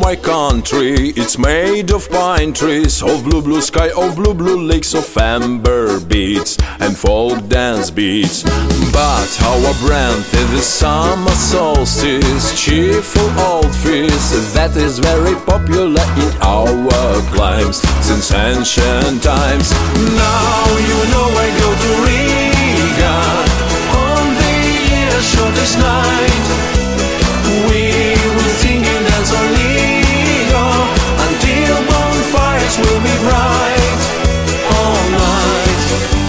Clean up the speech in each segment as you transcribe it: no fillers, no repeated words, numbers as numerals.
my country. It's made of pine trees, of blue, blue sky, of blue, blue lakes, of amber beats and folk dance beats. But our brand is the summer solstice, cheerful old feast that is very popular in our climes since ancient times. Now you know I go to Riga on the year's shortest night. We will sing and dance on Ligo until bonfires will be bright all night.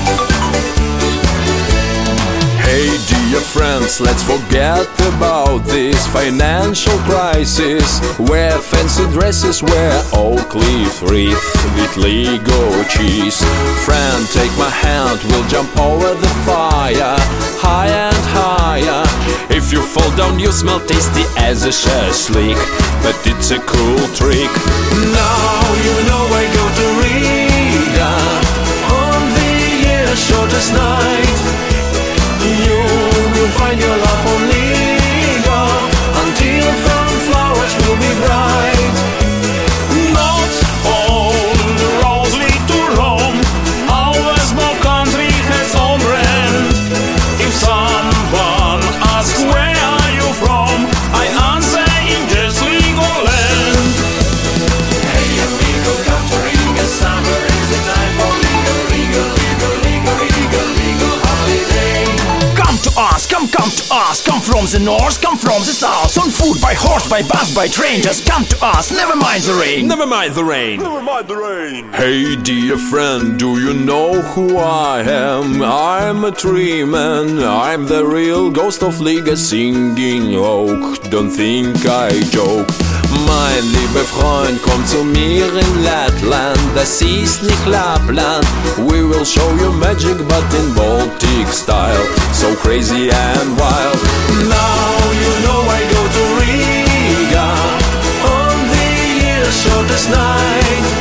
Hey dear friends, let's forget about this financial crisis. Wear fancy dresses, wear oak leaf wreath with Lego cheese. Friend, take my hand, we'll jump over the fire, higher and higher. If you fall down you smell tasty as a shashlik, but it's a cool trick. Now you know I go to Riga on the year's shortest night. You will find your love on Ligo until from flowers will be bright. Not all the roads lead to Rome. Our small country has own brand. If someone asks where are you from, I answer in just Legoland. Hey amigo, come to Riga, summer is the time for Ligo, Ligo, Ligo, Ligo, Ligo, Ligo holiday. Come to us, come to us. Come from the north, come from the south. On foot, by horse, by bus, by train. Just come to us, never mind the rain. Never mind the rain. Never mind the rain. Hey dear friend, do you know who I am? I'm a tree man, I'm the real ghost of Liga singing oak. Don't think I joke. Mein lieber Freund, komm zu mir in Lappland. Das ist nicht Lappland. We will show you magic but in Baltic style, so crazy and wild. Now you know I go to Riga on the year's shortest night.